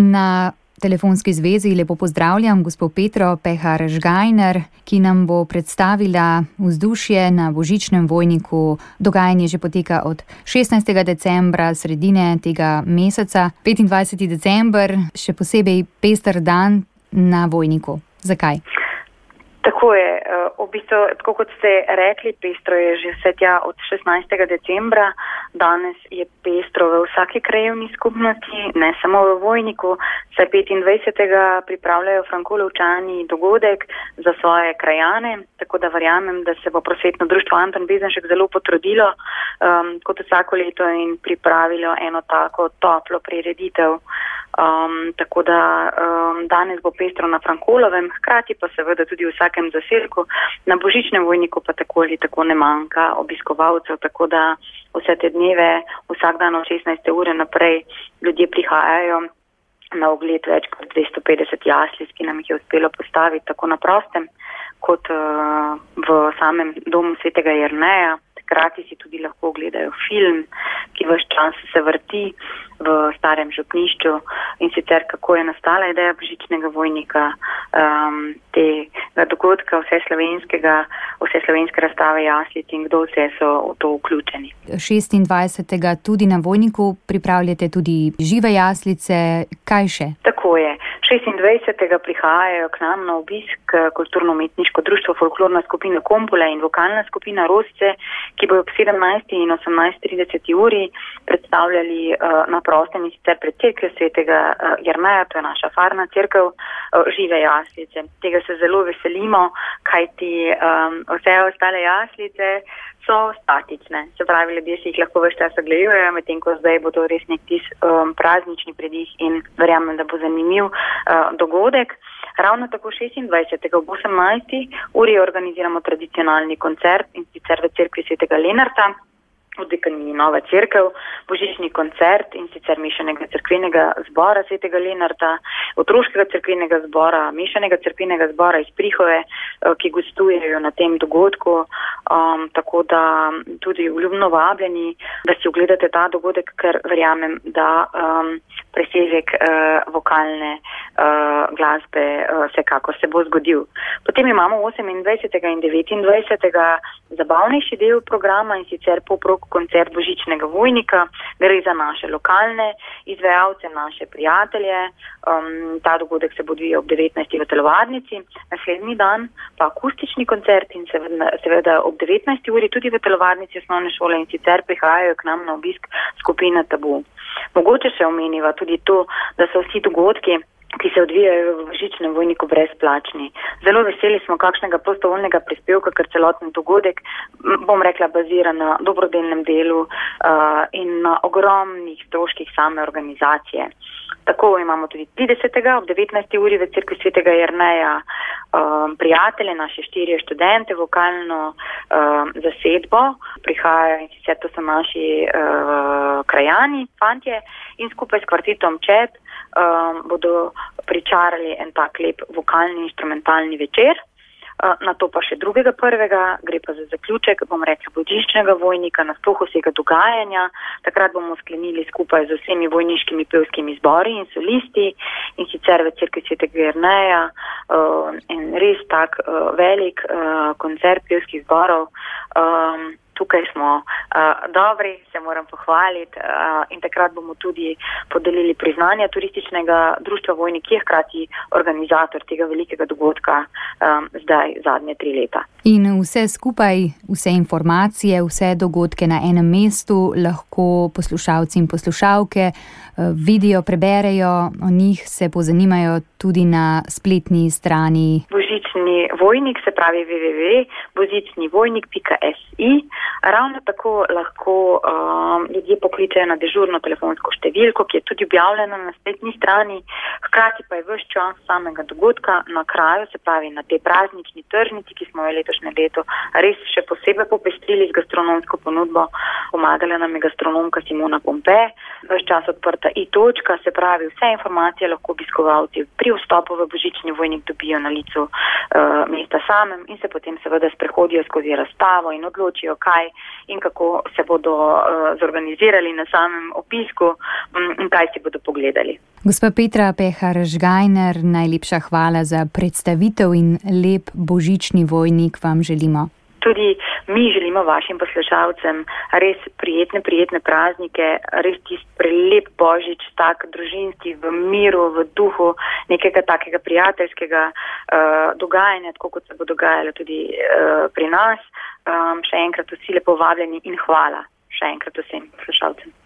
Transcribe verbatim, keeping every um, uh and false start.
Na telefonski zvezi lepo pozdravljam gospod Petro Pehar-Žgajner, ki nam bo predstavila vzdušje na Božičnem Vojniku. Dogajanje že poteka od šestnajstega decembra, sredine tega meseca. petindvajseti december, še posebej pester dan na Vojniku. Zakaj? Tako je, v bistvu, tako kot ste rekli, pestro je že vse tja od šestnajstega decembra. Danes je pestro v vsaki krajevni skupnosti, ne samo v Vojniku. Saj petindvajsetega pripravljajo Frankolovčani dogodek za svoje krajane, tako da verjamem, da se bo prosvetno društvo Anton Bezenšek zelo potrudilo um, kot vsako leto in pripravilo eno tako toplo prireditev. Um, tako da um, danes bo pestro na Frankolovem, hkrati pa seveda tudi v vsakem zaselku. Na Božičnem Vojniku pa tako ali tako ne manjka obiskovalcev, tako da vse te dneve, vsak dan od šestnajste ure naprej ljudje prihajajo na ogled več kot dvesto petdeset jaslic, ki nam jih je uspelo postaviti tako na prostem kot uh, v samem domu svetega Jerneja. Hkrati si tudi lahko gledajo film, ki ves čas se vrti v starem župnišču, in sicer kako je nastala ideja Božičnega Vojnika, um, tega dogodka vseslovenskega, vseslovenske razstave jaslic in kdo vse so v to vključeni. šestindvajsetega tudi na Vojniku pripravljate tudi žive jaslice. Kaj še? Tako je. šestindvajsetega prihajajo k nam na obisk kulturno-umetniško društvo Folklorna skupina Kompula in vokalna skupina Rosce, ki bojo ob sedemnajsti in osemnajst trideset uri predstavljali uh, na prostem, in sicer pred cerkvijo svetega uh, Jerneja, to je naša farna cerkev, uh, žive jaslice. Tega se zelo veselimo, kajti um, vse ostale jaslice so statične. Se pravi, ljudje si jih lahko več časa gledajo, medtem ko zdaj bo to res nek tis um, praznični predih in verjamem, da bo zanimiv uh, dogodek. Ravno tako šestindvajsetega ob osemnajsti uri organiziramo tradicionalni koncert, in sicer v cerkvi svetega Lenarta, v dekaniji Nova cerkev, božični koncert, in sicer mešanega cerkvenega zbora svetega Lenarta, otroškega cerkvenega zbora, mešanega cerkvenega zbora iz Prihove, ki gostujejo na tem dogodku. Um, tako da tudi vljubno vabljeni, da si ogledate ta dogodek, ker verjamem, da um, presežek uh, vokalne uh, glasbe uh, vsekako se bo zgodil. Potem imamo osemindvajsetega in devetindvajsetega zabavnejši del programa, in sicer poprok koncert Božičnega Vojnika. Gre za naše lokalne izvajalce, naše prijatelje. Um, ta dogodek se bo odvijal ob devetnajsti v telovadnici. Naslednji dan pa akustični koncert in seveda, seveda ob devetnajsti uri tudi v telovadnici osnovne šole, in sicer prihajajo k nam na obisk skupina Tabu. Mogoče še omeniva tudi to, da so vsi dogodki, ki se odvijajo v Božičnem Vojniku, brezplačni. Zelo veseli smo kakšnega prostovoljnega prispevka, ker celoten dogodek, bom rekla, bazira na dobrodelnem delu uh, in na ogromnih stroških same organizacije. Tako imamo tudi tridesetega ob devetnajsti uri v cerkvi svetega Jerneja um, prijatelje, naše štirje študente, vokalno um, zasedbo. Prihajajo, in sicer to so naši uh, krajani, fantje, in skupaj s kvartetom Čep um, bodo pričarali en tak lep vokalni instrumentalni večer. Uh, na to pa še drugega prvega, gre pa za zaključek, bom rekla, Božičnega Vojnika, nasploh vsega dogajanja. Takrat bomo sklenili skupaj z vsemi vojniškimi pevskimi zbori in solisti, in sicer v cerkvi svetega Jerneja uh, en res tak uh, velik uh, koncert pevskih zborov. Um, Tukaj smo uh, dobri, se moram pohvaliti uh, in takrat bomo tudi podelili priznanja turističnega društva Vojnik, ki je hkrati organizator tega velikega dogodka um, zdaj zadnje tri leta. In vse skupaj, vse informacije, vse dogodke na enem mestu lahko poslušalci in poslušalke uh, vidijo, preberejo, o njih se pozanimajo tudi na spletni strani. Božični Vojnik, se pravi w w w pika božični vojnik pika s i. Ravno tako lahko um, ljudje pokličejo na dežurno telefonsko številko, ki je tudi objavljena na spletni strani. Hkrati pa je ves čas samega dogodka na kraju, se pravi na tej praznični tržnici, ki smo jo letošnje leto res še posebej popestrili z gastronomsko ponudbo. Pomagala nam je gastronomka Simona Pompe, ves čas odprta tista i-točka, se pravi vse informacije lahko obiskovalci pri vstopu v Božični vojnik dobijo na licu uh, mesta samem in se potem seveda sprehodijo skozi razstavo in odločijo, kaj in kako se bodo uh, zorganizirali na samem obisku um, in kaj si bodo pogledali. Gospa Petra Pehar-Žgajner, najlepša hvala za predstavitev in lep Božični vojnik vam želimo. Tudi mi želimo vašim poslušalcem res prijetne, prijetne praznike, res tist prelep Božič, tak družinski, v miru, v duhu nekega takega prijateljskega uh, dogajanja, tako kot se bo dogajalo tudi uh, pri nas. Um, še enkrat vsi lepo vabljeni in hvala še enkrat vsem poslušalcem.